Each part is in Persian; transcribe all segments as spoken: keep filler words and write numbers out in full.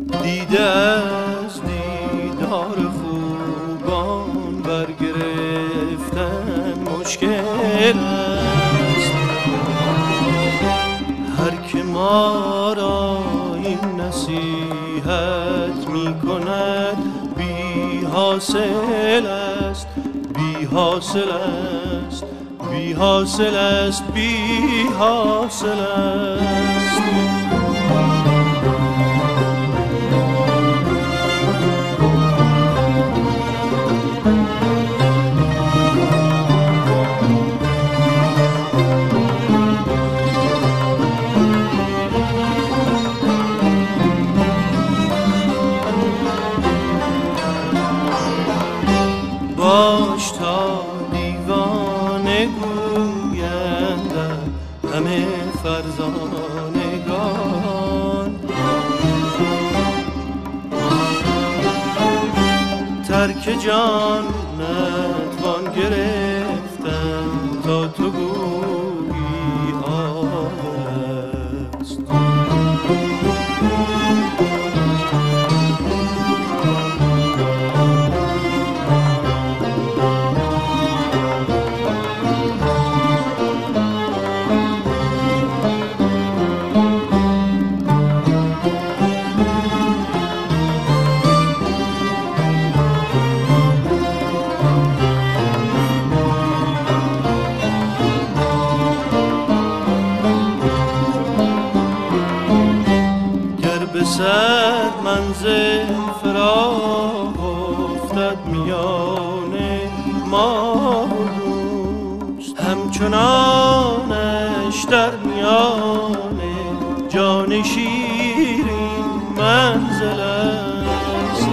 دیده از دیدار خوبان برگرفتن مشکل است. هر که ما را این نصیحت می کند بی حاصل است، بی حاصل است، بی حاصل است، بی حاصل است. باش تا دیوانه گویندم همه فرزانگان، ترک جان نتوان گرفتن تا تو گویی آه است. به صد منزل فراق افتد میان ما و دوست، همچنانش در میان جان شیرین منزل است.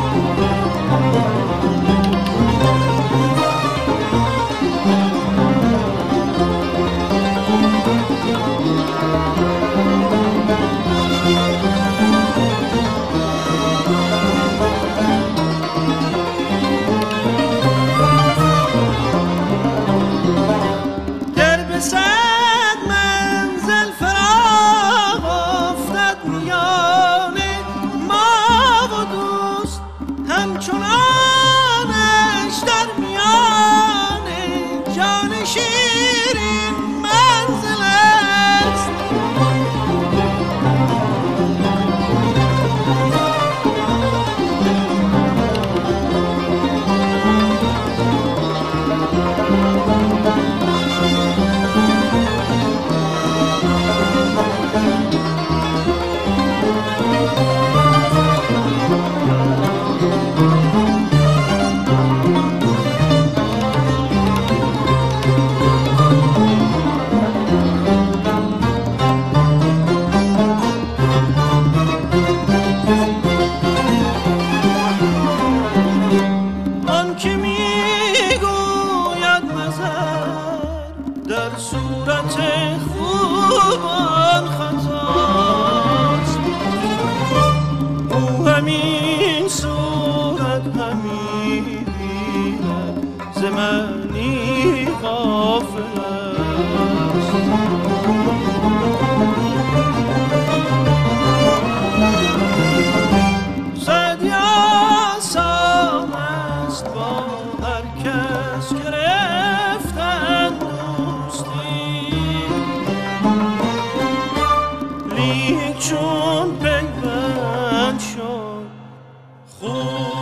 همچنانش در میان جان شیرین منزل است. در صورت خوبان خطاست، او همین صورت همی بیند ز معنی غافل است. سعدی آسان است با هر کس گرفتن لیک چون پیوند شد خوب